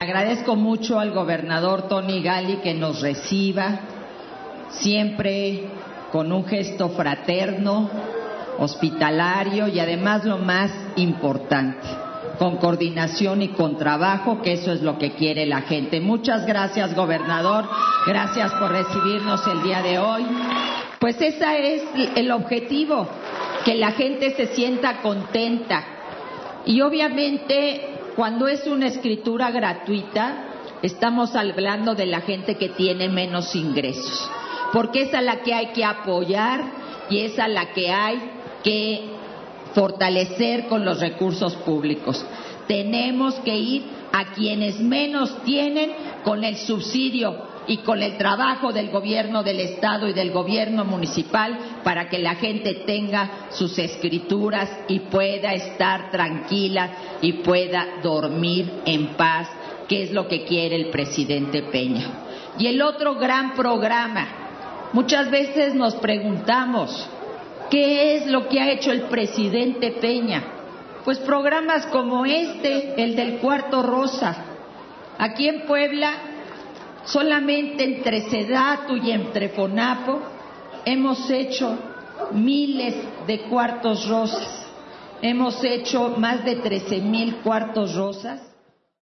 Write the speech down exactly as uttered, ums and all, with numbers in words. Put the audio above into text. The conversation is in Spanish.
Agradezco mucho al gobernador Tony Gali que nos reciba siempre con un gesto fraterno, hospitalario y además lo más importante, con coordinación y con trabajo, que eso es lo que quiere la gente. Muchas gracias, gobernador, gracias por recibirnos el día de hoy. Pues ese es el objetivo, que la gente se sienta contenta. Y obviamente, cuando es una escritura gratuita, estamos hablando de la gente que tiene menos ingresos, porque es a la que hay que apoyar y es a la que hay que fortalecer con los recursos públicos. Tenemos que ir a quienes menos tienen con el subsidio y con el trabajo del gobierno del estado y del gobierno municipal para que la gente tenga sus escrituras y pueda estar tranquila y pueda dormir en paz, que es lo que quiere el presidente Peña. Y el otro gran programa, muchas veces nos preguntamos, ¿qué es lo que ha hecho el presidente Peña? Pues programas como este, el del Cuarto Rosa. Aquí en Puebla, solamente entre Sedatu y entre Fonapo, hemos hecho miles de cuartos rosas. Hemos hecho más de trece mil cuartos rosas